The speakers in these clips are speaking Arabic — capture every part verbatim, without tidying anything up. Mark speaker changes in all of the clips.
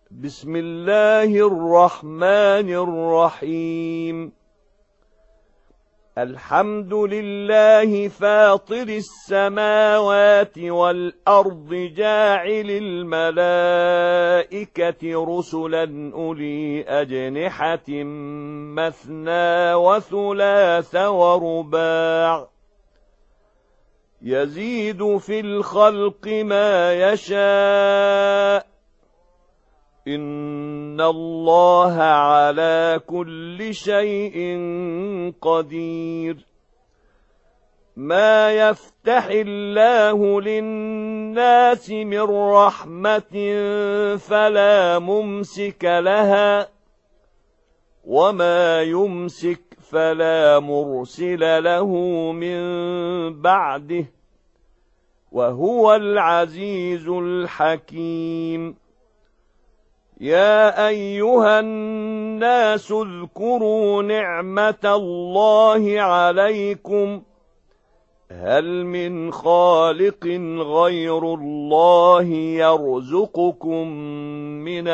Speaker 1: بسم الله الرحمن الرحيم. الحمد لله فاطر السماوات والأرض جاعل الملائكة رسلا أولي أجنحة مثنى وثلاث ورباع يزيد في الخلق ما يشاء إن الله على كل شيء قدير. ما يفتح الله للناس من رحمة فلا ممسك لها وما يمسك فلا مرسل له من بعده وهو العزيز الحكيم. يا أيها الناس اذكروا نعمة الله عليكم هل من خالق غير الله يرزقكم من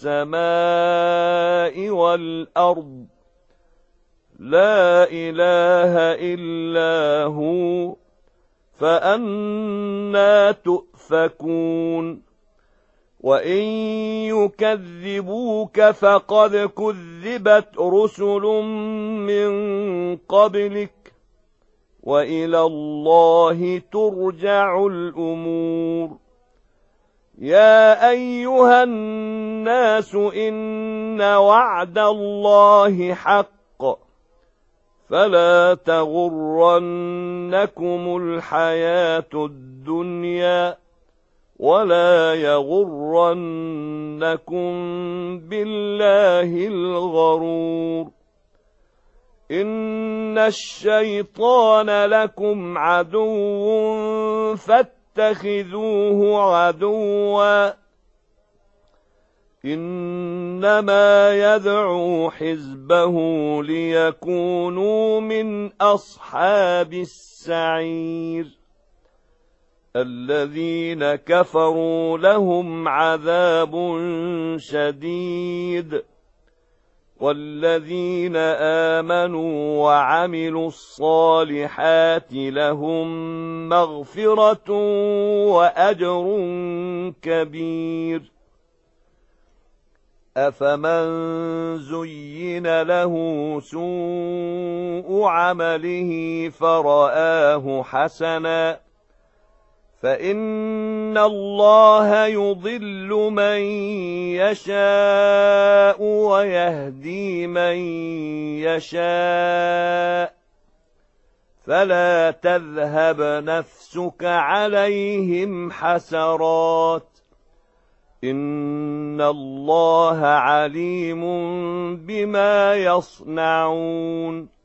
Speaker 1: السماء والأرض لا إله إلا هو فأنى تؤفكون. وإن يكذبوك فقد كذبت رسل من قبلك وإلى الله ترجع الأمور. يا أيها الناس إن وعد الله حق فلا تغرنكم الحياة الدنيا ولا يغرنكم بالله الغرور. إن الشيطان لكم عدو فاتخذوه عدوا إنما يدعو حزبه ليكونوا من أصحاب السعير. الذين كفروا لهم عذاب شديد والذين آمنوا وعملوا الصالحات لهم مغفرة وأجر كبير. أفمن زين له سوء عمله فرآه حسنا فإن الله يضل من يشاء ويهدي من يشاء فلا تذهب نفسك عليهم حسرات إن الله عليم بما يصنعون.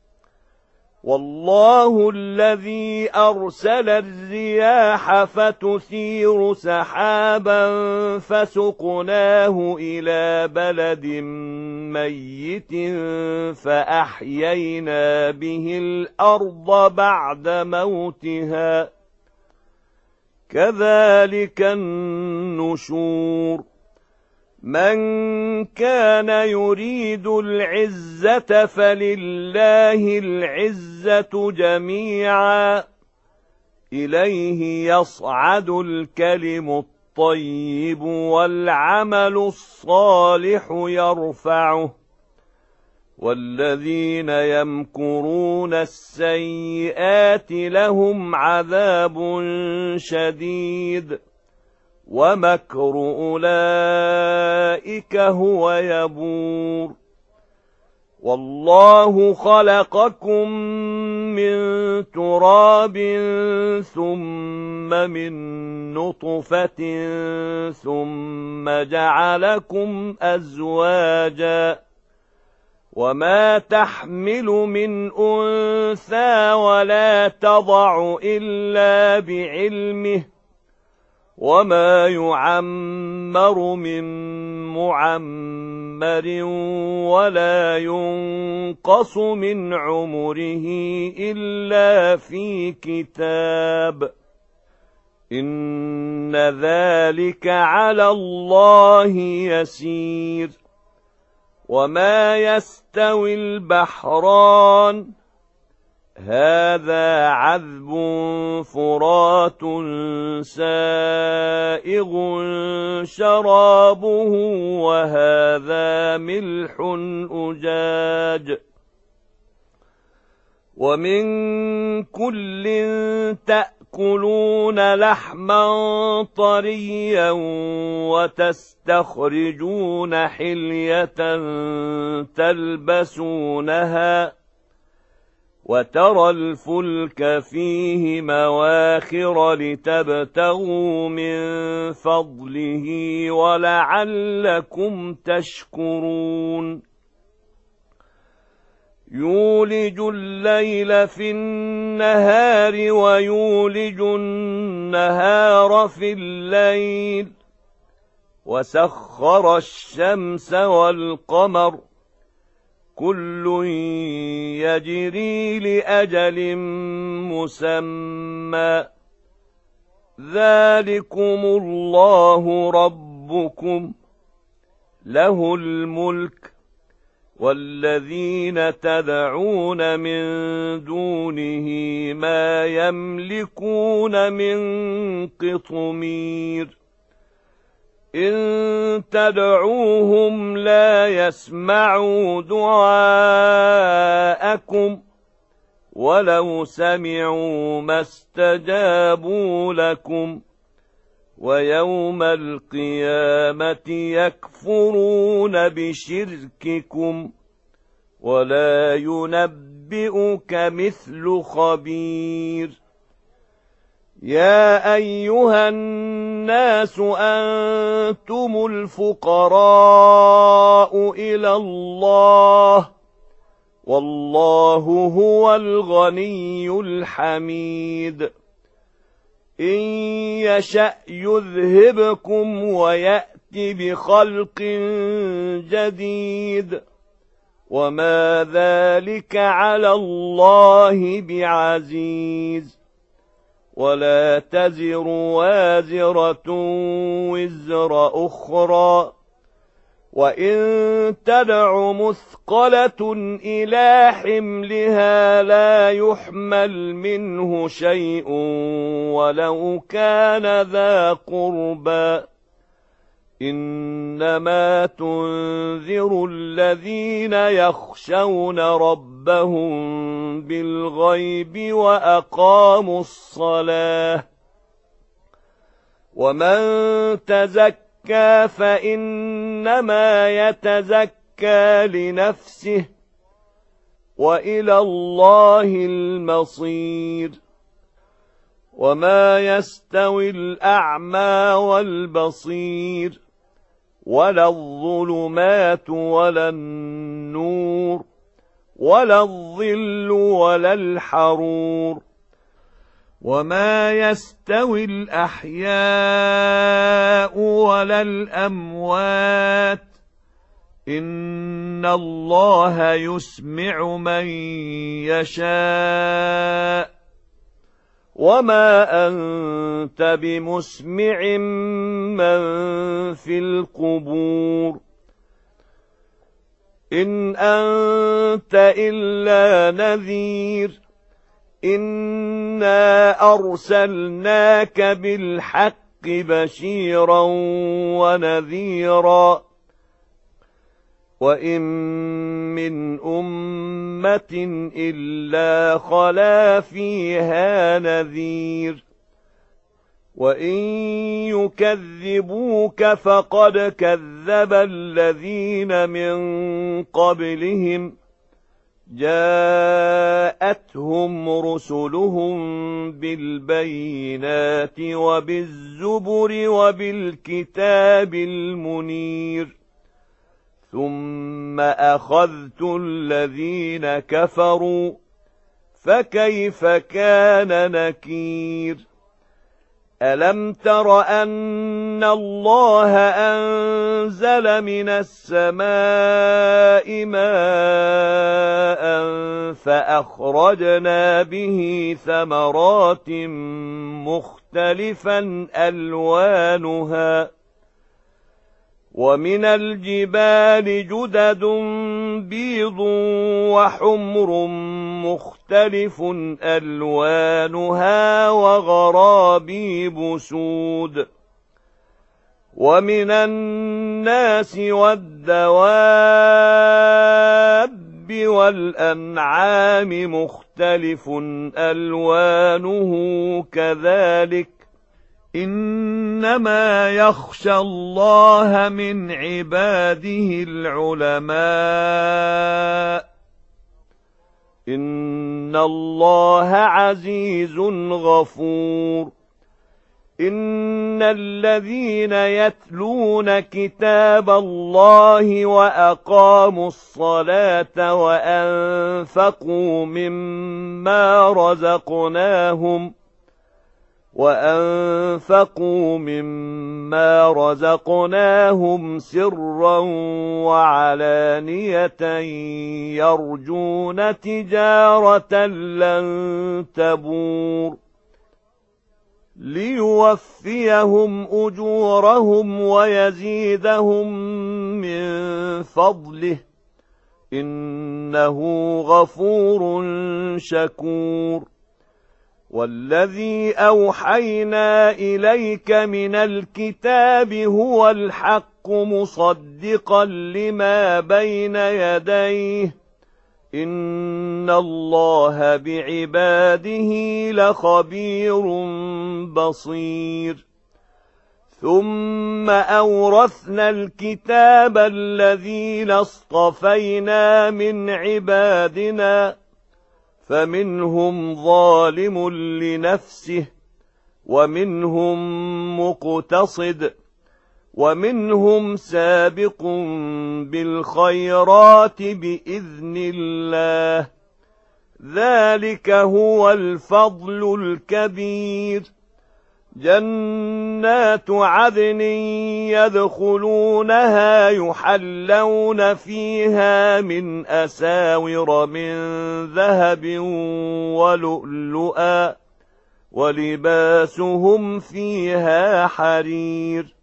Speaker 1: والله الذي أرسل الرياح فتثير سحابا فسقناه إلى بلد ميت فأحيينا به الأرض بعد موتها كذلك النشور. من كان يريد العزة فلله العزة جميعا إليه يصعد الكلم الطيب والعمل الصالح يرفعه والذين يمكرون السيئات لهم عذاب شديد ومكر أولئك هو يبور. والله خلقكم من تراب ثم من نطفة ثم جعلكم أزواجا وما تحمل من أنثى ولا تضع إلا بعلمه وما يعمر من معمر ولا ينقص من عمره إلا في كتاب إن ذلك على الله يسير. وما يستوي البحران هذا عذب فرات سائغ شرابه وهذا ملح أجاج ومن كل تأكلون لحما طريا وتستخرجون حلية تلبسونها وترى الفلك فيه مواخر لتبتغوا من فضله ولعلكم تشكرون. يولج الليل في النهار ويولج النهار في الليل وسخر الشمس والقمر كل يجري لأجل مسمى ذلكم الله ربكم له الملك والذين تدعون من دونه ما يملكون من قطمير إن تدعوهم لا يسمعوا دعاءكم ولو سمعوا ما استجابوا لكم ويوم القيامة يكفرون بشرككم ولا ينبئك مثل خبير. يا أيها الناس أنتم الفقراء إلى الله والله هو الغني الحميد إن يشأ يذهبكم ويأت بخلق جديد وما ذلك على الله بعزيز. ولا تزر وازرة وزر أخرى وإن تدع مثقلة إلى حملها لا يحمل منه شيء ولو كان ذا قربى إنما تنذر الذين يخشون ربهم بالغيب وأقاموا الصلاة ومن تزكى فإنما يتزكى لنفسه وإلى الله المصير. وما يستوي الأعمى والبصير ولا الظلمات ولا النور ولا الظل ولا الحرور وما يستوي الأحياء ولا الأموات إن الله يسمع من يشاء وما أنت بمسمع من في القبور إن أنت إلا نذير إنا أرسلناك بالحق بشيرا ونذيرا وإن من أمة إلا خلا فيها نذير وإن يكذبوك فقد كذب الذين من قبلهم جاءتهم رسلهم بالبينات وبالزبر وبالكتاب المنير ثم أخذت الذين كفروا فكيف كان نكير ألم تر أن الله أنزل من السماء ماء فأخرجنا به ثمرات مختلفا ألوانها ومن الجبال جدد بيض وحمر مختلف ألوانها وغرابيب سود ومن الناس والدواب والأنعام مختلف ألوانه كذلك إنما يخشى الله من عباده العلماء إن الله عزيز غفور إن الذين يتلون كتاب الله وأقاموا الصلاة وأنفقوا مما رزقناهم وأنفقوا مما رزقناهم سرا وعلانية يرجون تجارة لن تبور ليوفيهم أجورهم ويزيدهم من فضله إنه غفور شكور والذي أوحينا إليك من الكتاب هو الحق مصدقا لما بين يديه إن الله بعباده لخبير بصير ثم أورثنا الكتاب الذين اصطفينا من عبادنا فمنهم ظالم لنفسه ومنهم مقتصد ومنهم سابق بالخيرات بإذن الله ذلك هو الفضل الكبير جنات عدن يدخلونها يحلون فيها من أساور من ذهب ولؤلؤا ولباسهم فيها حرير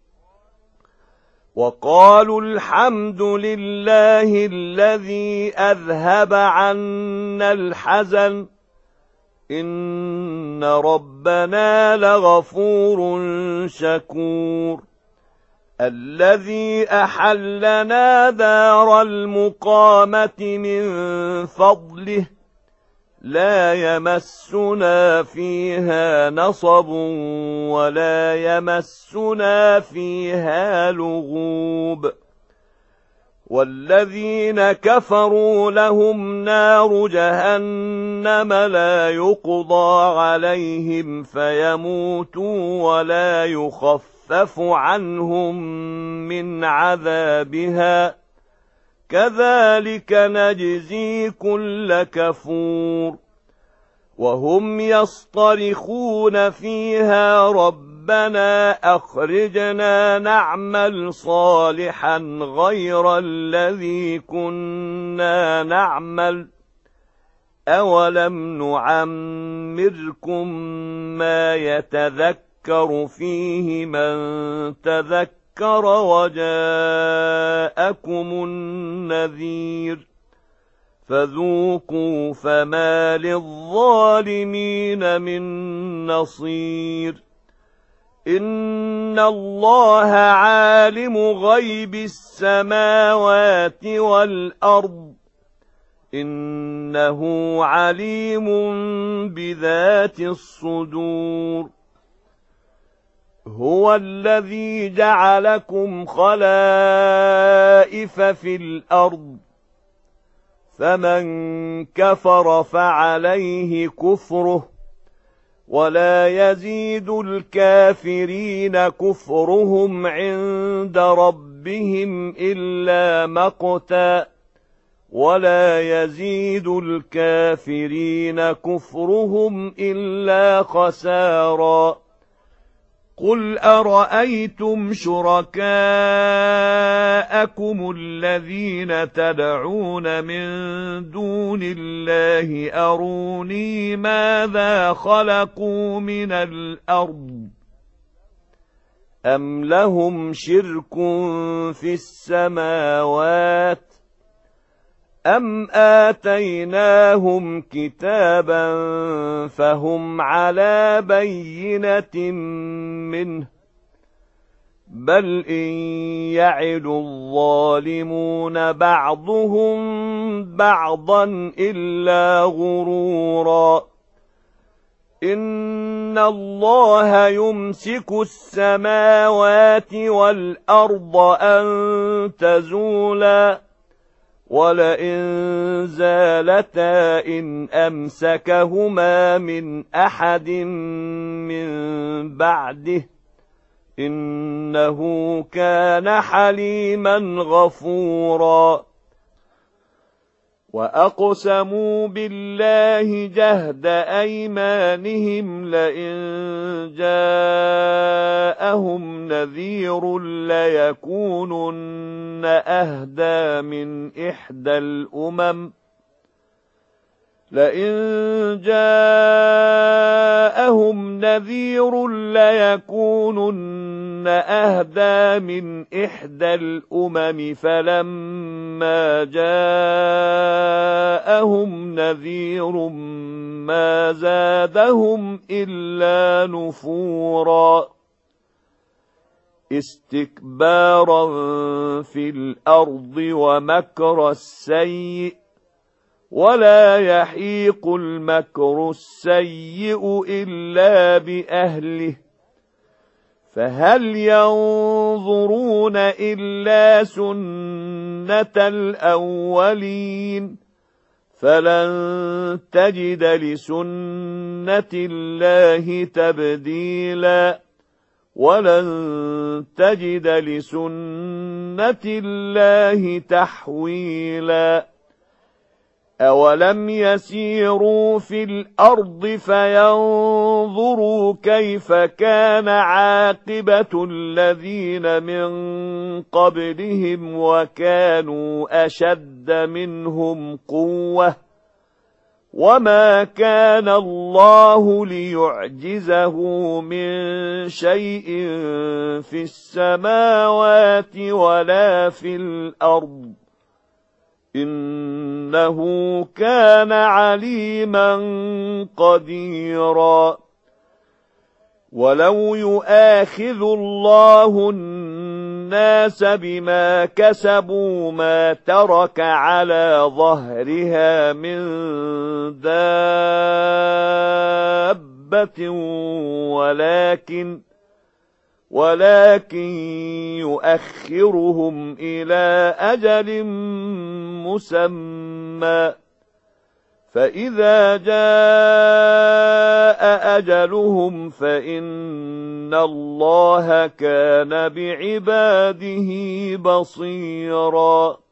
Speaker 1: وقالوا الحمد لله الذي أذهب عنا الحزن إن ربنا لغفور شكور الذي أحلنا دار المقامة من فضله لا يمسنا فيها نصب ولا يمسنا فيها لغوب والذين كفروا لهم نار جهنم لا يقضى عليهم فيموتوا ولا يخفف عنهم من عذابها كذلك نجزي كل كفور وهم يصطرخون فيها ربنا أخرجنا نعمل صالحا غير الذي كنا نعمل أولم نعمركم ما يتذكر فيه من تذكر وجاءكم النذير فذوقوا فما للظالمين من نصير إن الله عالم غيب السماوات والأرض إنه عليم بذات الصدور هو الذي جعلكم خلائف في الأرض فمن كفر فعليه كفره ولا يزيد الكافرين كفرهم عند ربهم إلا مقتا ولا يزيد الكافرين كفرهم إلا خسارا قل أرأيتم شركاءكم الذين تدعون من دون الله أروني ماذا خلقوا من الأرض أم لهم شرك في السماوات أم آتيناهم كتابا فهم على بينة منه بل إن يعد الظالمون بعضهم بعضا إلا غرورا إن الله يمسك السماوات والأرض أن تزولا ولئن زالتا إن أمسكهما من أحد من بعده إنه كان حليما غفورا وأقسموا بالله جهد أيمانهم لئن جاءهم نذير ليكونن أهدى من إحدى الأمم لئن جاءهم نذير ليكونن أهدى من إحدى الأمم فلما جاءهم نذير ما زادهم إلا نفورا استكبارا في الأرض ومكر السيء ولا يحيق المكر السيء إلا بأهله فهل ينظرون إلا سنة الأولين فلن تجد لسنة الله تبديلا ولن تجد لسنة الله تحويلا أولم يسيروا في الأرض فينظروا كيف كان عاقبة الذين من قبلهم وكانوا أشد منهم قوة وما كان الله ليعجزه من شيء في السماوات ولا في الأرض إنه كان عليما قديرا ولو يؤاخذ الله الناس بما كسبوا ما ترك على ظهرها من دابة ولكن ولكن يؤخرهم إلى أجل مسمى فإذا جاء أجلهم فإن الله كان بعباده بصيراً